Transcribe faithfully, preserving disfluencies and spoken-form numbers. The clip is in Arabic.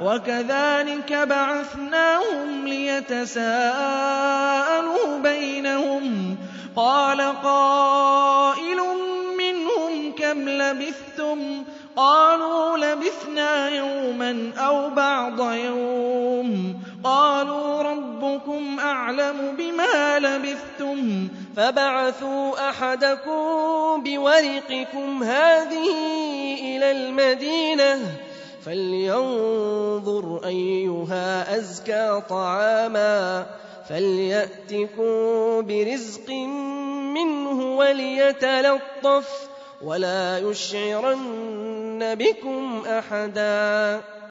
وَكَذَٰلِكَ بَعَثْنَاهُمْ لِيَتَسَاءَلُوا بَيْنَهُمْ ۚ قَالَ قَائِلٌ مِّنْهُمْ كَمْ لَبِثْتُمْ ۖ قَالُوا لَبِثْنَا يَوْمًا أَوْ بَعْضَ يَوْمٍ ۚ قَالُوا رَبُّكُمْ أَعْلَمُ بِمَا لَبِثْتُمْ فَابْعَثُوا أَحَدَكُم بِوَرِقِكُمْ هَٰذِهِ إِلَى الْمَدِينَةِ فَلْيَنظُرْ أَيُّهَا أَزْكَىٰ طَعَامًا فَلْيَأْتِكُم بِرِزْقٍ مِّنْهُ وَلْيَتَلَطَّفْ وَلَا يُشْعِرَنَّ بِكُمْ أَحَدًا